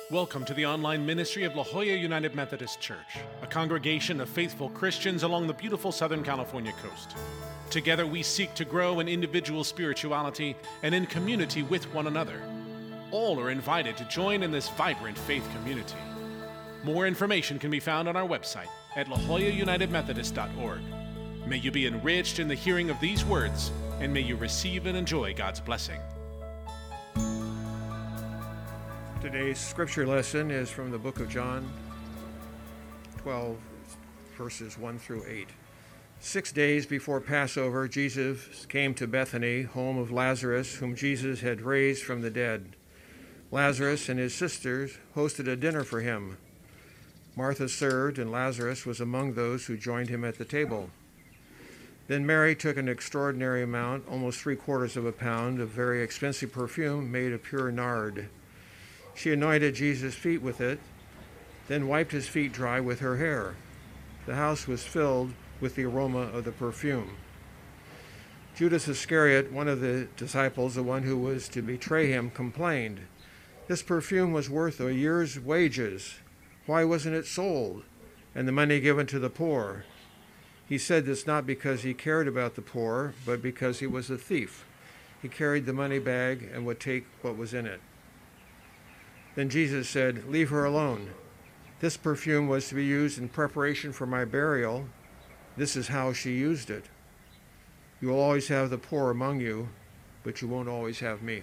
Welcome to the online ministry of La Jolla United Methodist Church, a congregation of faithful Christians along the beautiful Southern California coast. Together we seek to grow in individual spirituality and in community with one another. All are invited to join in this vibrant faith community. More information can be found on our website at lajollaunitedmethodist.org. May you be enriched in the hearing of these words, and may you receive and enjoy God's blessing. Today's scripture lesson is from the book of John 12, verses 1 through 8. 6 days before Passover, Jesus came to Bethany, home of Lazarus, whom Jesus had raised from the dead. Lazarus and his sisters hosted a dinner for him. Martha served, and Lazarus was among those who joined him at the table. Then Mary took an extraordinary amount, almost 3/4 of a pound, of very expensive perfume made of pure nard. She anointed Jesus' feet with it, then wiped his feet dry with her hair. The house was filled with the aroma of the perfume. Judas Iscariot, one of the disciples, the one who was to betray him, complained, "This perfume was worth a year's wages. Why wasn't it sold and the money given to the poor?" He said this not because he cared about the poor, but because he was a thief. He carried the money bag and would take what was in it. Then Jesus said, "Leave her alone. This perfume was to be used in preparation for my burial. This is how she used it. You will always have the poor among you, but you won't always have me."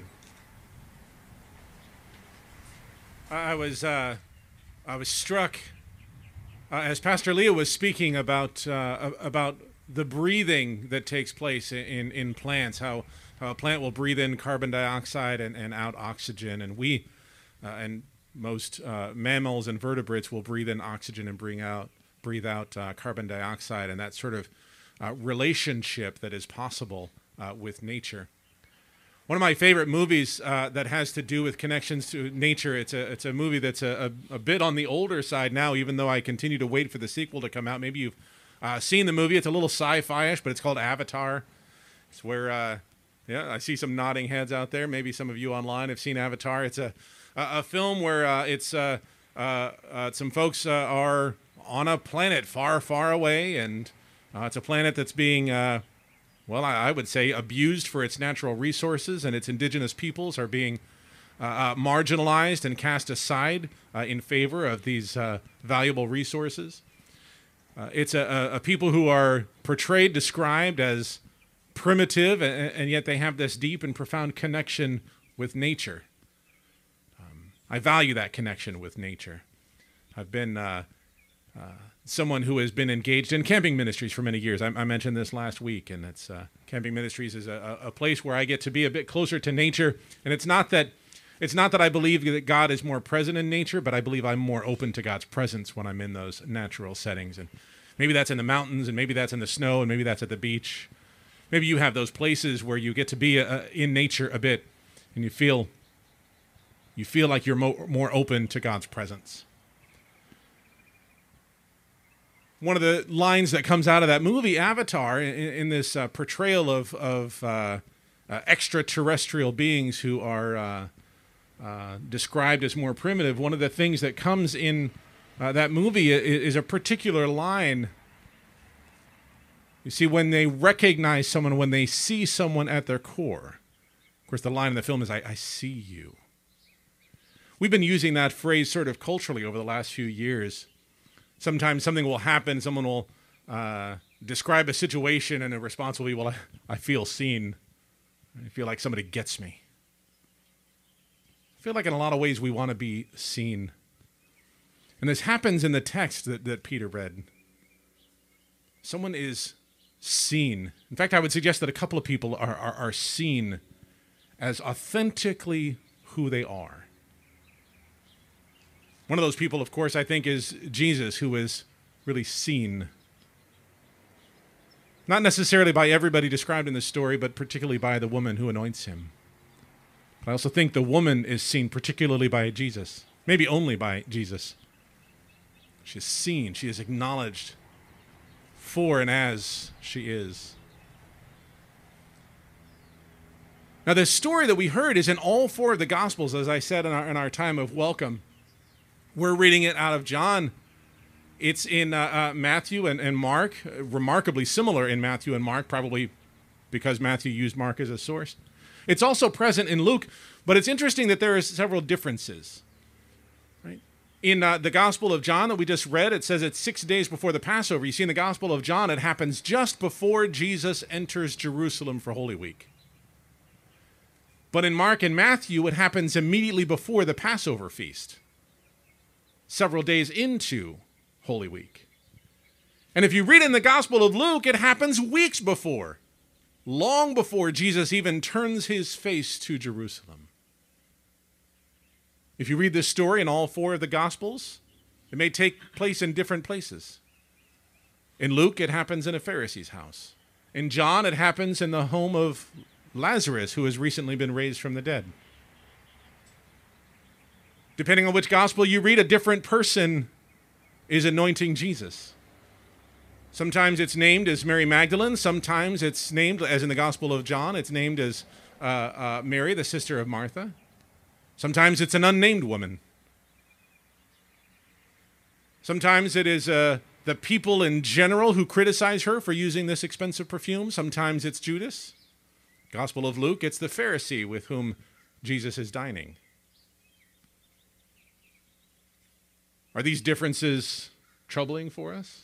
I was struck as Pastor Leah was speaking about the breathing that takes place in plants, how a plant will breathe in carbon dioxide and out oxygen, and we and most mammals and vertebrates will breathe in oxygen and breathe out carbon dioxide, and that sort of relationship that is possible with nature. One of my favorite movies that has to do with connections to nature, it's a movie that's a bit on the older side now, even though I continue to wait for the sequel to come out. Maybe you've seen the movie. It's a little sci-fi-ish, but it's called Avatar. It's where, I see some nodding heads out there. Maybe some of you online have seen Avatar. It's a film where some folks are on a planet far, far away, and it's a planet that's being, I would say, abused for its natural resources, and its indigenous peoples are being marginalized and cast aside in favor of these valuable resources. It's a people who are portrayed, described as primitive, and yet they have this deep and profound connection with nature. I value that connection with nature. I've been someone who has been engaged in camping ministries for many years. I mentioned this last week, and it's camping ministries is a place where I get to be a bit closer to nature. And it's not that I believe that God is more present in nature, but I believe I'm more open to God's presence when I'm in those natural settings. And maybe that's in the mountains, and maybe that's in the snow, and maybe that's at the beach. Maybe you have those places where you get to be in nature a bit, and you feel like you're more open to God's presence. One of the lines that comes out of that movie, Avatar, in this portrayal of extraterrestrial beings who are described as more primitive, one of the things that comes in that movie is a particular line. You see, when they recognize someone, when they see someone at their core. Of course, the line in the film is, I see you. We've been using that phrase sort of culturally over the last few years. Sometimes something will happen, someone will describe a situation, and a response will be, well, I feel seen. I feel like somebody gets me. I feel like in a lot of ways we want to be seen. And this happens in the text that Peter read. Someone is seen. In fact, I would suggest that a couple of people are seen as authentically who they are. One of those people, of course, I think is Jesus, who is really seen. Not necessarily by everybody described in the story, but particularly by the woman who anoints him. But I also think the woman is seen particularly by Jesus, maybe only by Jesus. She is seen, she is acknowledged for and as she is. Now, the story that we heard is in all four of the Gospels, as I said in our time of welcome. We're reading it out of John. It's in Matthew and Mark, remarkably similar in Matthew and Mark, probably because Matthew used Mark as a source. It's also present in Luke, but it's interesting that there are several differences. Right? In the Gospel of John that we just read, it says it's 6 days before the Passover. You see, in the Gospel of John, it happens just before Jesus enters Jerusalem for Holy Week. But in Mark and Matthew, it happens immediately before the Passover feast, several days into Holy Week. And if you read in the Gospel of Luke, it happens weeks before, long before Jesus even turns his face to Jerusalem. If you read this story in all four of the Gospels, it may take place in different places. In Luke, it happens in a Pharisee's house. In John, it happens in the home of Lazarus, who has recently been raised from the dead. Depending on which gospel you read, a different person is anointing Jesus. Sometimes it's named as Mary Magdalene. Sometimes it's named, as in the Gospel of John, it's named as Mary, the sister of Martha. Sometimes it's an unnamed woman. Sometimes it is the people in general who criticize her for using this expensive perfume. Sometimes it's Judas. Gospel of Luke, it's the Pharisee with whom Jesus is dining. Are these differences troubling for us?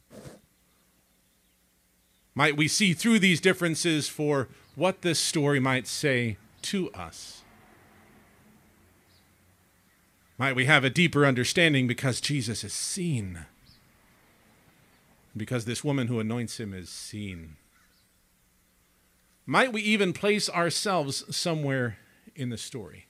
Might we see through these differences for what this story might say to us? Might we have a deeper understanding because Jesus is seen? Because this woman who anoints him is seen? Might we even place ourselves somewhere in the story?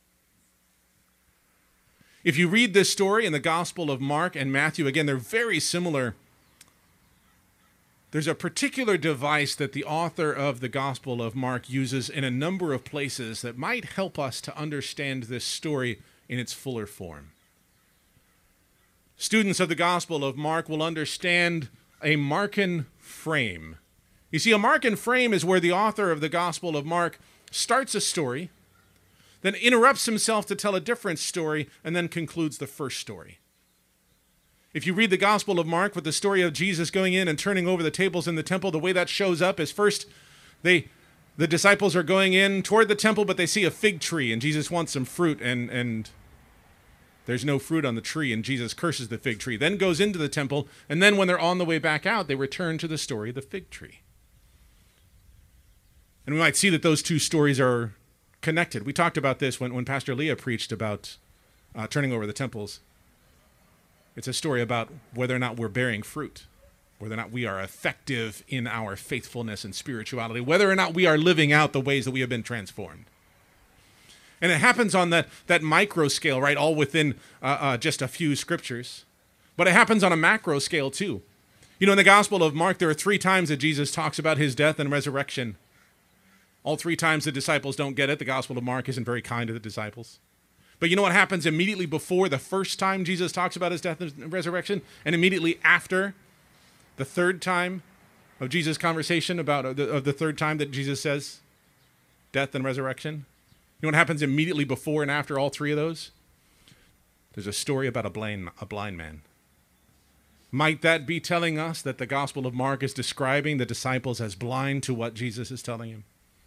If you read this story in the Gospel of Mark and Matthew, again, they're very similar. There's a particular device that the author of the Gospel of Mark uses in a number of places that might help us to understand this story in its fuller form. Students of the Gospel of Mark will understand a Markan frame. You see, a Markan frame is where the author of the Gospel of Mark starts a story, then interrupts himself to tell a different story, and then concludes the first story. If you read the Gospel of Mark with the story of Jesus going in and turning over the tables in the temple, the way that shows up is first the disciples are going in toward the temple, but they see a fig tree, and Jesus wants some fruit, and there's no fruit on the tree, and Jesus curses the fig tree, then goes into the temple, and then when they're on the way back out, they return to the story of the fig tree. And we might see that those two stories are connected. We talked about this when Pastor Leah preached about turning over the temples. It's a story about whether or not we're bearing fruit, whether or not we are effective in our faithfulness and spirituality, whether or not we are living out the ways that we have been transformed. And it happens on that micro scale, right, all within just a few scriptures. But it happens on a macro scale too. You know, in the Gospel of Mark, there are 3 times that Jesus talks about his death and resurrection. All 3 times the disciples don't get it. The Gospel of Mark isn't very kind to the disciples. But you know what happens immediately before the first time Jesus talks about his death and resurrection, and immediately after the third time of Jesus' conversation about the third time that Jesus says death and resurrection? You know what happens immediately before and after all 3 of those? There's a story about a blind man. Might that be telling us that the Gospel of Mark is describing the disciples as blind to what Jesus is telling him?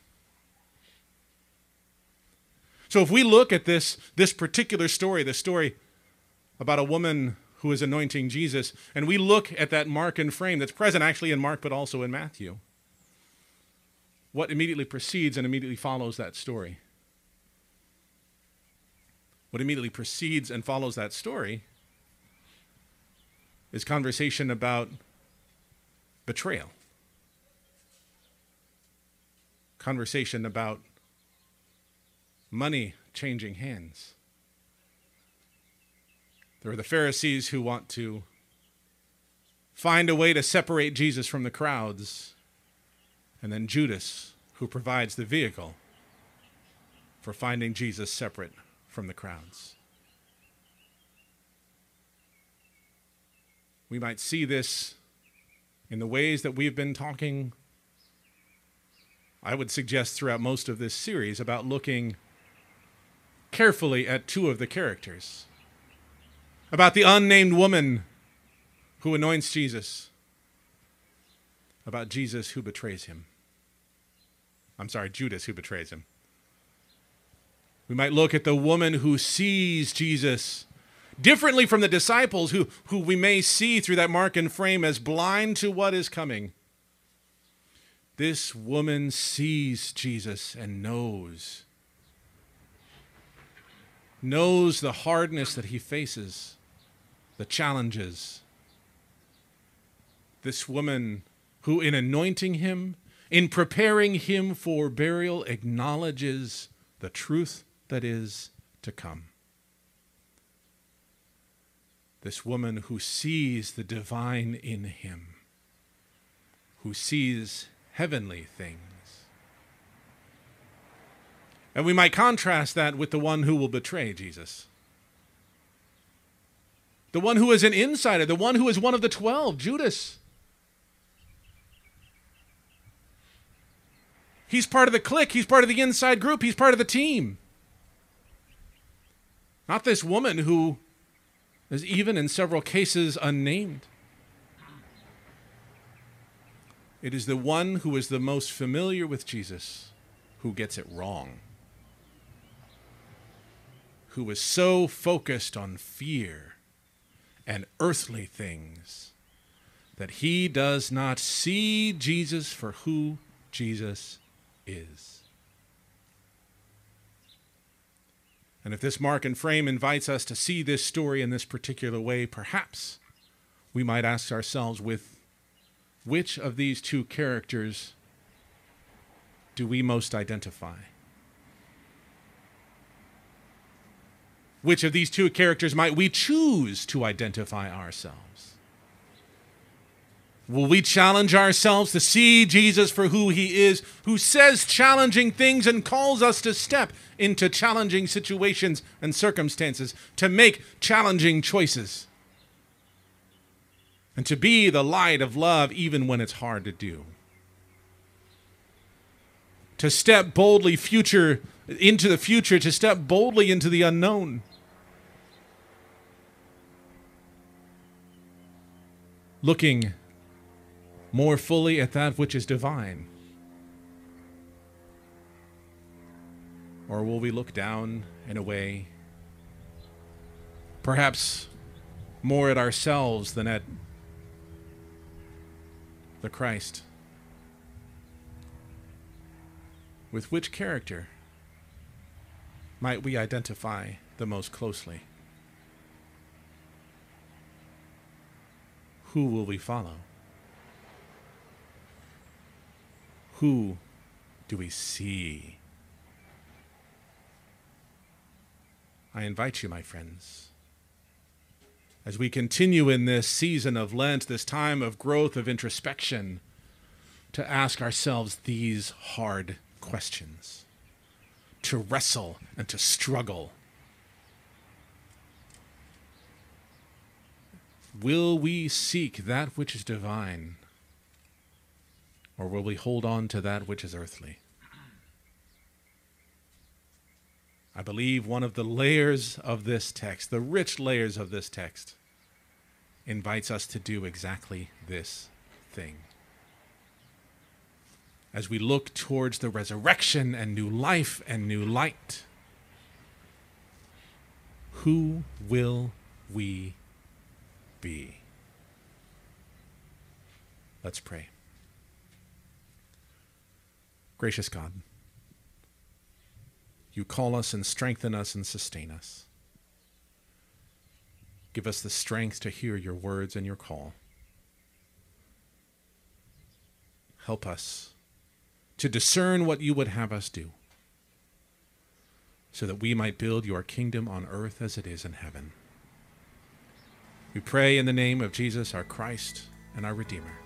So if we look at this particular story, the story about a woman who is anointing Jesus, and we look at that Markan frame that's present actually in Mark but also in Matthew, what immediately precedes and immediately follows that story? What immediately precedes and follows that story is conversation about betrayal. Conversation about money changing hands. There are the Pharisees who want to find a way to separate Jesus from the crowds, and then Judas, who provides the vehicle for finding Jesus separate from the crowds. We might see this in the ways that we've been talking, I would suggest, throughout most of this series about looking carefully at 2 of the characters. about the unnamed woman who anoints Jesus, about Jesus who betrays him. Judas who betrays him. We might look at the woman who sees Jesus differently from the disciples who we may see through that mark and frame as blind to what is coming. This woman sees Jesus and knows the hardness that he faces, the challenges. This woman who, in anointing him, in preparing him for burial, acknowledges the truth that is to come. This woman who sees the divine in him, who sees heavenly things. And we might contrast that with the one who will betray Jesus. The one who is an insider, the one who is one of the 12, Judas. He's part of the clique. He's part of the inside group. He's part of the team. Not this woman who is even in several cases unnamed. It is the one who is the most familiar with Jesus who gets it wrong. Who is so focused on fear and earthly things that he does not see Jesus for who Jesus is. And if this mark and frame invites us to see this story in this particular way, perhaps we might ask ourselves, with which of these two characters do we most identify? Which of these two characters might we choose to identify ourselves? Will we challenge ourselves to see Jesus for who he is, who says challenging things and calls us to step into challenging situations and circumstances, to make challenging choices, and to be the light of love even when it's hard to do? To step boldly into the future, to step boldly into the unknown. Looking more fully at that which is divine? Or will we look down and away, perhaps more at ourselves than at the Christ? With which character might we identify the most closely? Who will we follow? Who do we see? I invite you, my friends, as we continue in this season of Lent, this time of growth, of introspection, to ask ourselves these hard questions, to wrestle and to struggle. Will we seek that which is divine, or will we hold on to that which is earthly? I believe one of the layers of this text, the rich layers of this text, invites us to do exactly this thing. As we look towards the resurrection and new life and new light, who will we be? Let's pray. Gracious God, you call us and strengthen us and sustain us. Give us the strength to hear your words and your call. Help us to discern what you would have us do, so that we might build your kingdom on earth as it is in heaven. We pray in the name of Jesus, our Christ and our Redeemer.